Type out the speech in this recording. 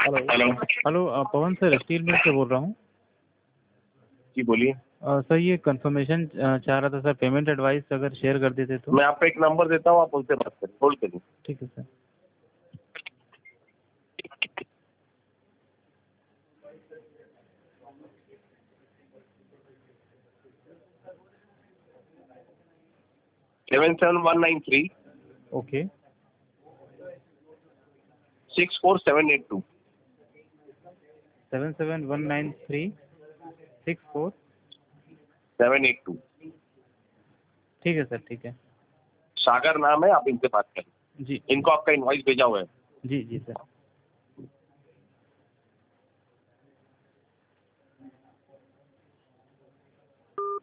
Hello. Hello Pawan sir, steel mill से बोल रहा हूँ। जी बोलिए। सर ये कंफर्मेशन चाह रहा था सर, पेमेंट एडवाइस अगर शेयर कर देते तो। मैं आपको एक नंबर देता हूँ, आप उनसे बात करें, होल्ड करिए। ठीक है सर। Seven 7193 okay. 64782। 77193 64। 782। ठीक है सर, ठीक है। सागर नाम है, आप इनसे बात करें। जी इनको आपका इनवॉइस भेजा हुआ है। जी जी सर।